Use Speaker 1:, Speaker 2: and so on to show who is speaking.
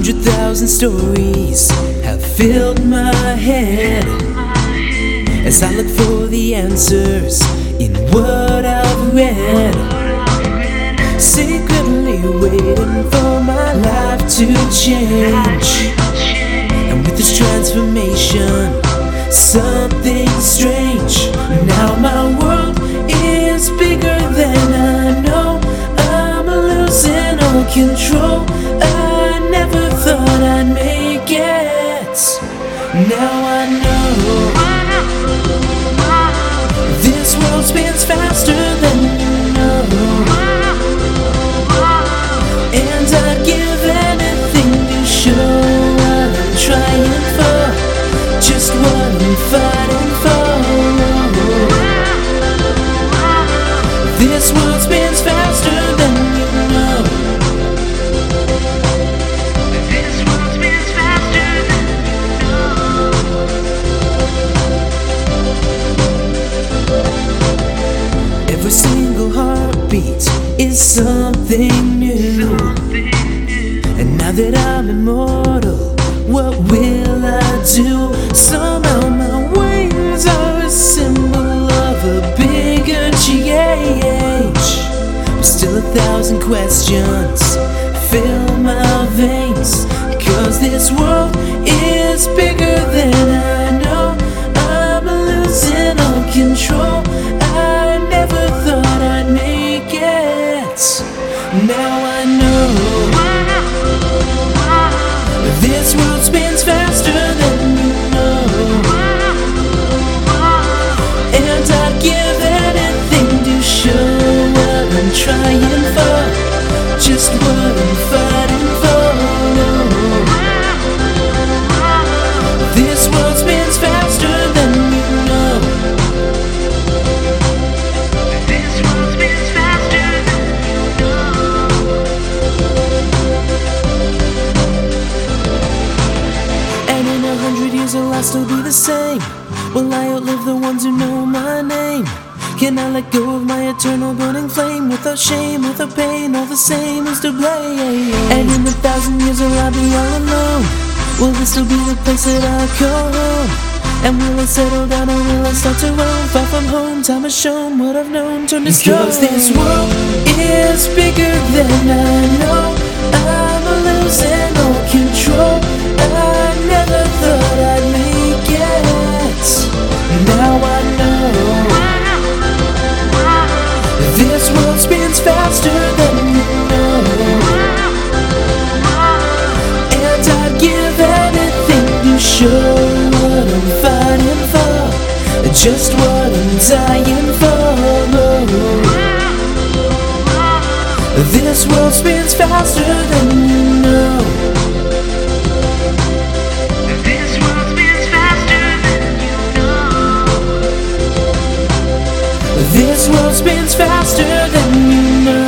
Speaker 1: 100,000 stories have filled my head as I look for the answers in what I've read. Secretly waiting for my life to change, and with this transformation, something strange. Now my world is bigger than I know. I'm losing all control. I never thought I'd make it. Now I know this world spins faster than you know, and I'd give anything to show what I'm trying for, just what I'm fighting for. This world spins faster than you know. This world spins faster than you know. Every single heartbeat is something new. And now that I'm immortal, what will I do? Somehow my wings are a symbol of a bigger change, but still 1,000 questions fill my veins, 'cause this world is bigger than I know. I'm losing all control. I never thought I'd make it. Now I know this world spins faster than you know, and I'd give anything to show what I'm trying for, just what I'm fighting for. This world spins faster than you know. This world spins faster than you know. And in 100 years will I still be the same? Will I outlive the ones who know my name? Can I let go of my eternal burning flame? Without shame, without pain, all the same, who's to blame? And in 1,000 years will I be all alone? Will this still be the place that I call home? And will I settle down or will I start to roam? Far from home, time has shown what I've known turned to stone. 'Cause this world is bigger than I know. I'm losing all control. I never thought I'd make it. Now I know this world spins faster than you know, and I'd give anything to show what I'm fighting for, just what I'm dying for. This world spins faster than you know. This world spins faster than you know. This world spins faster than you know.